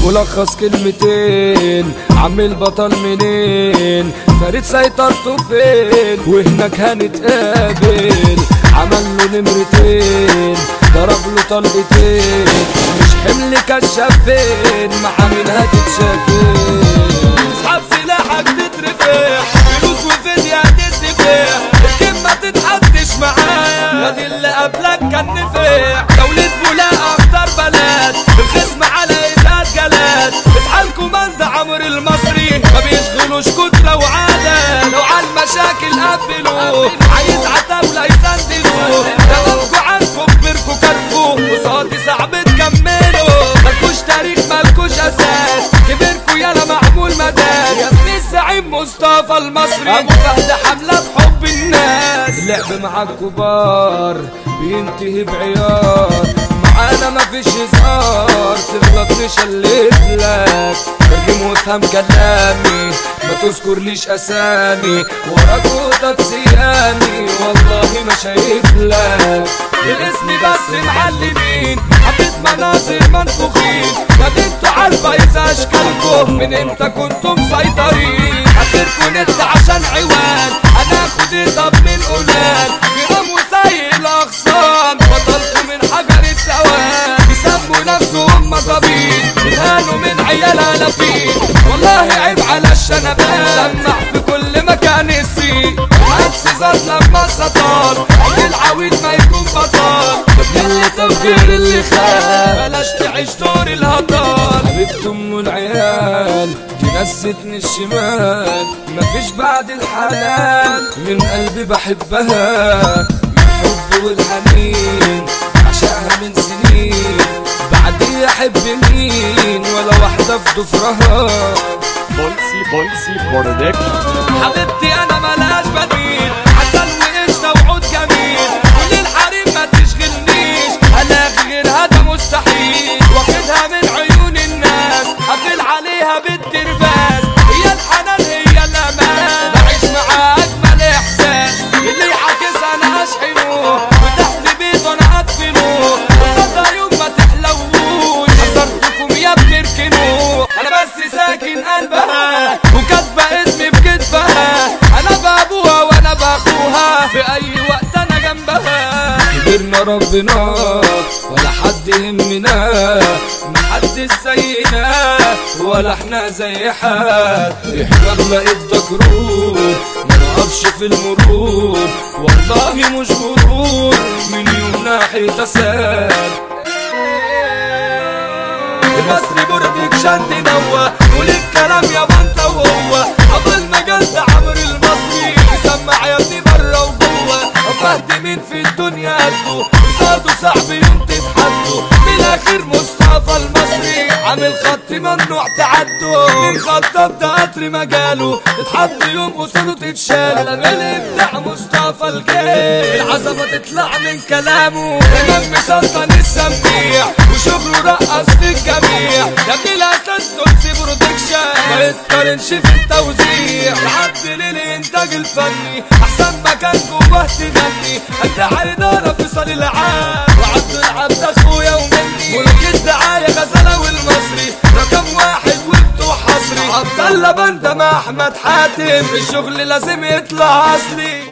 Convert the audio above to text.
ملخص كلمتين، عم البطل منين، فريد سيطرته فين، وهناك هنتقابل. عمل له نمرتين، ضرب له طلقتين، مش حمل كشافين، مع مين هتتشافين. اسحب سلاحك تترفع، فلوس وفدية تدفع، الكلمة تتحدش معايا، ودي اللي قبلك كان نفع. دولة بولاقة اختار بلد، الخصم على ايدات جلاد. اصحى الكوماند عمرو المصري، ما بيشغلوش كتلة وعادة، لو على المشاكل قبلوا، عايز عتاولة يسندلوا. تمامكوا عنكوا كبركوا كرفوا، قصادي صعب تكملوا. مالكوش تاريخ مالكوش اساس، كبركوا يالا معمول مداد. يا ابن الزعيم مصطفى المصري، ابو فهد حملة بحب الناس. اللعب مع الكبار بينتهي بعيار، معانا مفيش هزار، تغلط نشلت لك. ترجم وافهم كلامي، ما تذكرليش اسامي، وراك وقتك سيامي، والله ما شايف لك. الاسم بس معلمين، حبيت مناظر منفوخين، يا انتوا عارفة اذا اشكالكم من امتى كنتم مسيطرين. اخركوا نت عشان عوان، انا خدي طب من قلال، جرام وسيء الاغصان، بطلتوا من حجر الثوان. بيسموا نفسهم مظابين، بيهانوا من عيال الافين، والله عيب على الشنبان. سمع في كل مكان السين، عكس زاد لما سطال، عم العويل ما يكون بطال. اللي تفكير اللي خان، بلاش تعيش دور الهطال. حبيبة ام العيال دي نستني الشمال، مفيش بعد الحنان، من قلبي بحبها، الحب والحنين عشقها من سنين. بعدي احب مين ولا واحدة في ضفرها. بولسي برودكشن. حبيبتي انا ملهاش بديل، عسل وقشطة وعود جميل، كل الحريم ما تشغلنيش، الاقي غيرها ده مستحيل. واخدها من عيون الناس، قافل عليها بالترباس، هي الحنان هي الامان، بعيش معاها اجمل احساس. اللي يعاكس انا اشحنه، وتحت بيته انا ادفنه، قصادها يوم ما تحلوش، حذرتكم يا بتركنوه. انا بس ساكن قلبها، وكاتبه اسمي في كتفها، انا بابوها وانا باخوها، في اي وقت انا جنبها. كبرنا ربنا ولا حد يهمنا، محدش زينا ولا احنا زي حد. احنا بقيت ضجرور، ما نقفش في المرور، والله مش غرور، من يوم ناحية تسال. المصري برودكشن تنوى، قول الكلام يا انت وهو، ابو المجال ده عمرو المصري، يسمع يا ابني بره وجوه. فهد مين في الدنيا قده، قصاده صعب يوم تتحدوا. من الاخر مصطفى المصري، عامل خط ممنوع تعدوا. من خطاب ده قطر مجاله، تتحط يوم قصاده تتشال. الابداع مصطفى الجيل، العظمه تطلع من كلامه. امام مسلطن السميع، وشغله رقص في الجميع. يا ابني الاساس تونسي برودكشن، ما يتقارنش في التوزيع. العبد للانتاج الفني، احسن مكان جوه تغني. ابداع اداره في صال العام، وعبد العبد اخويا ومني. ملك الدعايه غزاله والمصري، رقم واحد وبتوع حصري. عبد الله بندة مع احمد حاتم، الشغل لازم يطلع اصلي.